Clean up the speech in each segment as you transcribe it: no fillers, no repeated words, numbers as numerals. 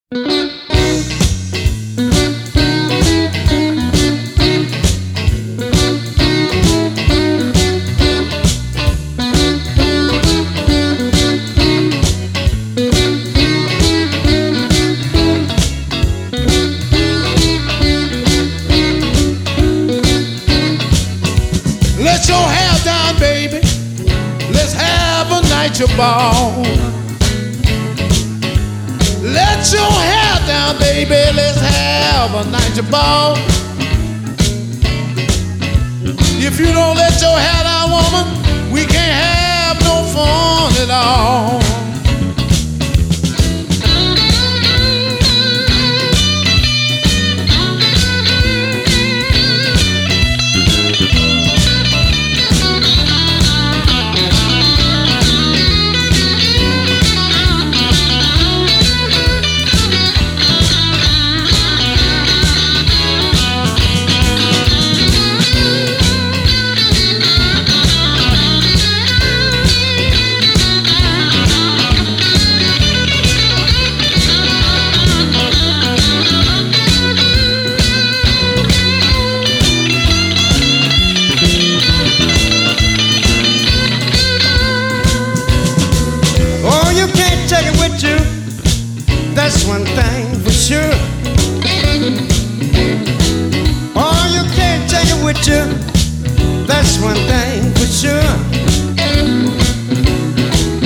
Let your hair down, baby. Let's have a night your ball. Let your hair down, baby. Let's have a night your ball. If you don't let your hair down, woman, we can't have no fun at all. That's one thing for sure. Oh, you can't take it with you. That's one thing for sure.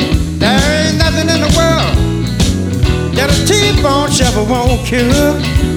There ain't nothing in the world that a T-bone shovel won't cure.